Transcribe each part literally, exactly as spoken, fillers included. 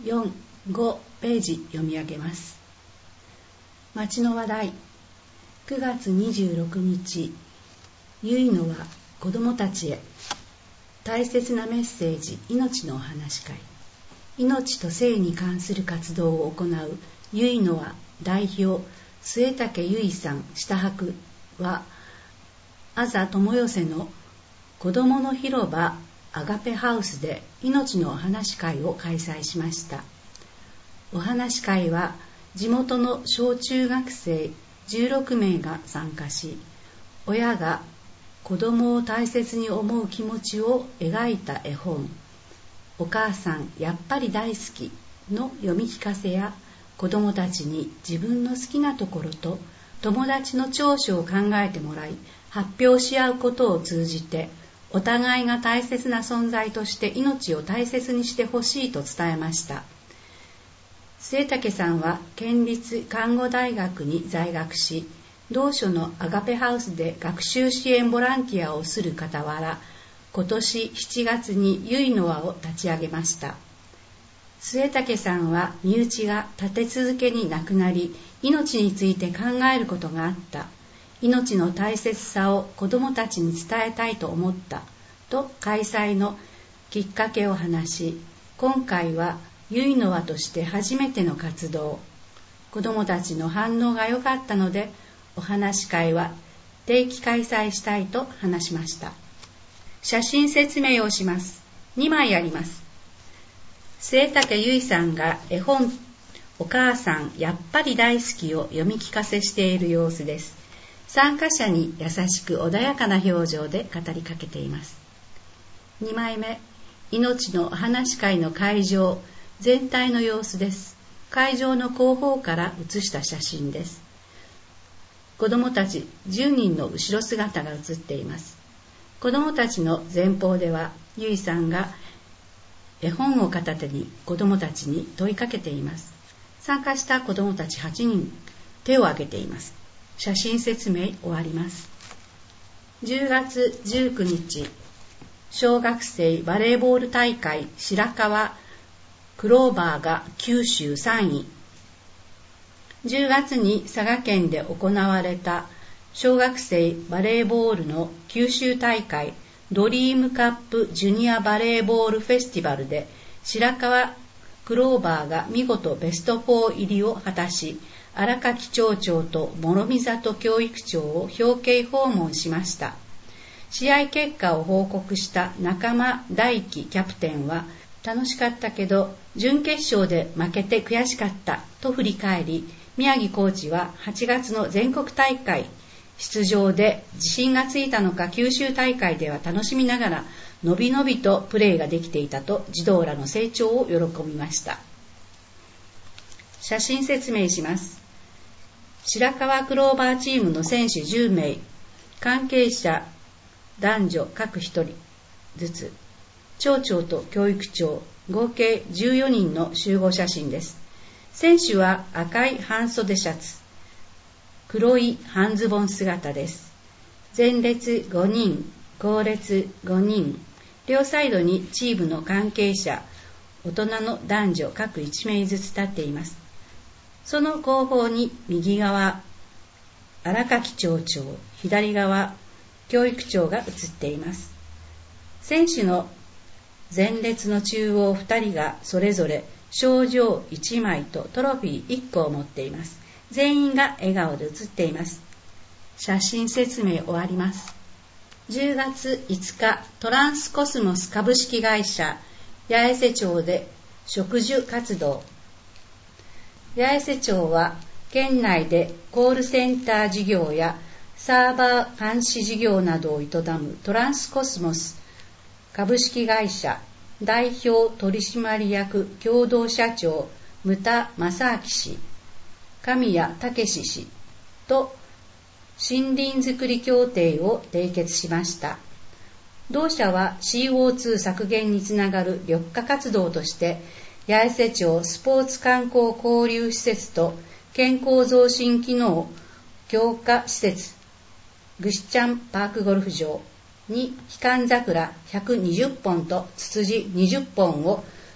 よん、ごページ読み上げます。町の話題。くがつにじゅうろくにち、ゆいのは子どもたちへ大切なメッセージ、命のお話会。命と性に関する活動を行うゆいのは代表末竹ゆいさん下泊は、あざ友寄せの子どもの広場アガペハウスで命のお話会を開催しました。お話会は地元の小中学生じゅうろくめいが参加し、親が子どもを大切に思う気持ちを描いた絵本、お母さんやっぱり大好きの読み聞かせや、子どもたちに自分の好きなところと友達の長所を考えてもらい、発表し合うことを通じて、お互いが大切な存在として命を大切にしてほしいと伝えました。末竹さんは県立看護大学に在学し、同所のアガペハウスで学習支援ボランティアをする傍ら、今年しちがつにゆいの輪を立ち上げました。末竹さんは身内が立て続けに亡くなり、命について考えることがあった。命の大切さを子どもたちに伝えたいと思ったと開催のきっかけを話し、今回はゆいの輪として初めての活動、子どもたちの反応が良かったので、お話会は定期開催したいと話しました。写真説明をします。にまいあります。末竹ゆいさんが絵本お母さんやっぱり大好きを読み聞かせしている様子です。参加者に優しく穏やかな表情で語りかけています。にまいめ、命のお話会の会場全体の様子です。会場の後方から写した写真です。子どもたちじゅうにんの後ろ姿が写っています。子どもたちの前方では、ゆいさんが絵本を片手に子どもたちに問いかけています。参加した子どもたちはちにん、手を挙げています。写真説明終わります。じゅうがつじゅうくにち、小学生バレーボール大会白川クローバーが九州さんい。じゅうがつに佐賀県で行われた小学生バレーボールの九州大会ドリームカップジュニアバレーボールフェスティバルで、白川クローバーが見事ベストよん入りを果たし、荒垣町長と諸見里教育長を表敬訪問しました。試合結果を報告した中間大輝キャプテンは、楽しかったけど準決勝で負けて悔しかったと振り返り、宮城コーチははちがつの全国大会出場で自信がついたのか、九州大会では楽しみながらのびのびとプレーができていたと児童らの成長を喜びました。写真説明します。白川クローバーチームの選手じゅうめい、関係者男女各ひとりずつ、町長と教育長合計じゅうよにんの集合写真です。選手は赤い半袖シャツ、黒い半ズボン姿です。前列ごにん、後列ごにん、両サイドにチームの関係者、大人の男女各いちめいずつ立っています。その後方に右側、荒垣町長、左側、教育長が写っています。選手の前列の中央ふたりがそれぞれ賞状いちまいとトロフィーいっこを持っています。全員が笑顔で写っています。写真説明終わります。じゅうがついつか、トランスコスモス株式会社八重瀬町で植樹活動。八重瀬町は県内でコールセンター事業やサーバー監視事業などを営むトランスコスモス株式会社代表取締役共同社長牟田正明氏、神谷武氏と森林づくり協定を締結しました。同社は シーオーツー 削減につながる緑化活動として、八重瀬町スポーツ観光交流施設と健康増進機能強化施設ぐしちゃんパークゴルフ場にヒカンザクラひゃくにじゅっぽんとツツジにじゅっぽんを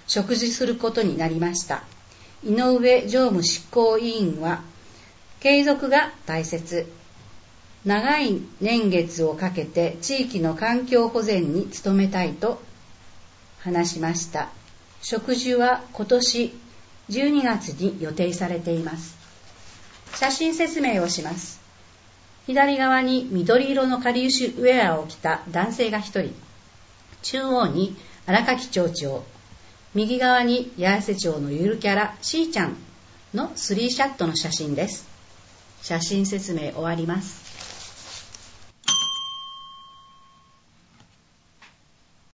食事することになりました。井上常務執行委員は、継続が大切。長い年月をかけて地域の環境保全に努めたいと話しました。植樹は今年じゅうにがつに予定されています。写真説明をします。左側に緑色のかりゆしウェアを着た男性が一人、中央に荒垣町長、右側に八重瀬町のゆるキャラしーちゃんのスリーシャットの写真です。写真説明終わります。